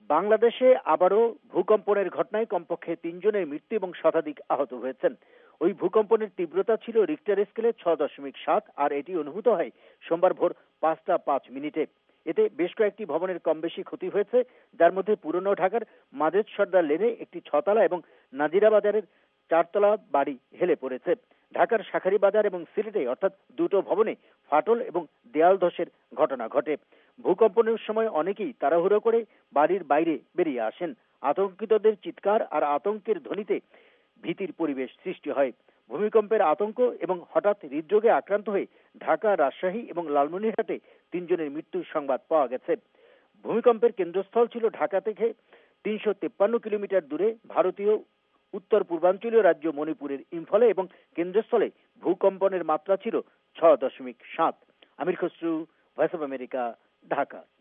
বাংলাদেশে আবারও ভূকম্পনের ঘটনায় কমপক্ষে ৩ জনের মৃত্যু এবং শতাধিক আহত হয়েছেন। ওই ভূকম্পনের তীব্রতা ছিল রিক্টার স্কেলে ৬.৭ আর এটি অনুভূত হয় সোমবার ভোর ৫টা ৫ মিনিটে। এতে বেশ কয়েকটি ভবনের কম বেশি ক্ষতি হয়েছে, যার মধ্যে পুরনো ঢাকার মাজেদ সর্দার লেনে একটি ৬ তলা এবং নাজিরা বাজারের ৪ তলা বাড়ি হেলে পড়েছে। ঢাকার শাখারী বাজার এবং সিলেটে অর্থাৎ দুটো ভবনে ফাটল এবং দেয়াল ধসের ঘটনা ঘটে। ভূকম্পনের সময় অনেকেই তাড়াহুড়ো করে বাড়ির বাইরে বেরিয়ে আসেন। আতঙ্কিতদের চিৎকার আর আতঙ্কের ধ্বনিতে ভীতির পরিবেশ সৃষ্টি হয়। ভূমিকম্পের আতঙ্ক এবং হঠাৎ হৃদরোগে আক্রান্ত হয়ে ঢাকা, রাজশাহী এবং লালমনিরহাটে ৩ জনের মৃত্যুর সংবাদ পাওয়া গেছে। ভূমিকম্পের কেন্দ্রস্থল ছিল ঢাকা থেকে ৩৫৩ কিলোমিটার দূরে ভারতীয় উত্তর পূর্বাঞ্চলীয় রাজ্য মণিপুরের ইম্ফলে এবং কেন্দ্রস্থলে ভূকম্পনের মাত্রা ছিল ৬.৭। Amir Khasru, Voice of America, Dhaka.